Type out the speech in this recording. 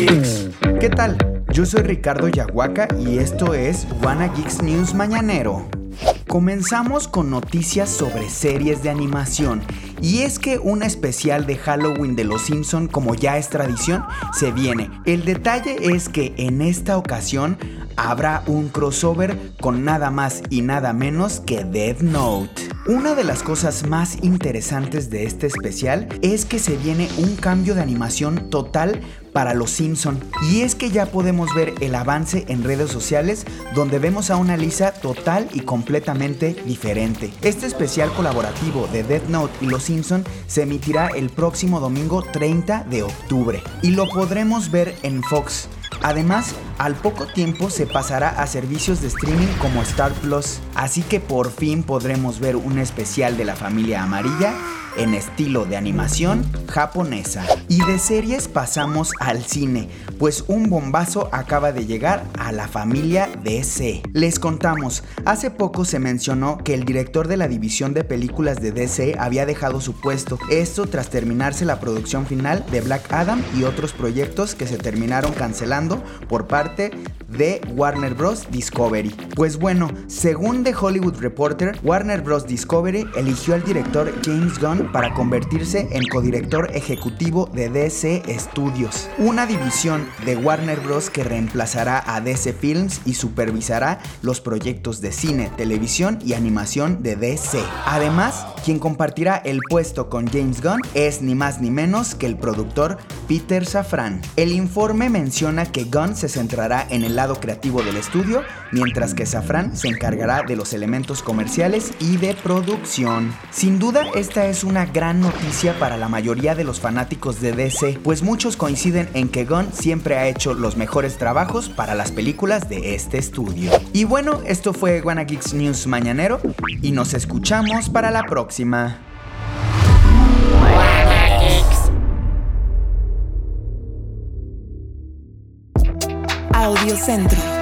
Geeks. ¿Qué tal? Yo soy Ricardo Yahuaca y esto es Wanna Geeks News Mañanero. Comenzamos con noticias sobre series de animación. Y es que un especial de Halloween de Los Simpson, como ya es tradición, se viene. El detalle es que en esta ocasión habrá un crossover con nada más y nada menos que Death Note. Una de las cosas más interesantes de este especial es que se viene un cambio de animación total para Los Simpson. Y es que ya podemos ver el avance en redes sociales donde vemos a una Lisa total y completamente diferente. Este especial colaborativo de Death Note y Los Simpson se emitirá el próximo domingo 30 de octubre y lo podremos ver en Fox. Además, al poco tiempo se pasará a servicios de streaming como Star Plus, así que por fin podremos ver un especial de la familia amarilla en estilo de animación japonesa. Y de series pasamos al cine, pues un bombazo acaba de llegar a la familia DC. Les contamos, hace poco se mencionó que el director de la división de películas de DC había dejado su puesto, esto tras terminarse la producción final de Black Adam y otros proyectos que se terminaron cancelando por parte de Warner Bros. Discovery. Pues bueno, según The Hollywood Reporter, Warner Bros. Discovery eligió al director James Gunn para convertirse en codirector ejecutivo de DC Studios, una división de Warner Bros. Que reemplazará a DC Films y supervisará los proyectos de cine, televisión y animación de DC. Además, quien compartirá el puesto con James Gunn es ni más ni menos que el productor Peter Safran. El informe menciona que Gunn se centrará en el lado creativo del estudio, mientras que Safran se encargará de los elementos comerciales y de producción. Sin duda, esta es una gran noticia para la mayoría de los fanáticos de DC, pues muchos coinciden en que Gunn siempre ha hecho los mejores trabajos para las películas de este estudio. Y bueno, esto fue Wanna Geeks News Mañanero y nos escuchamos para la próxima. Audio Centro.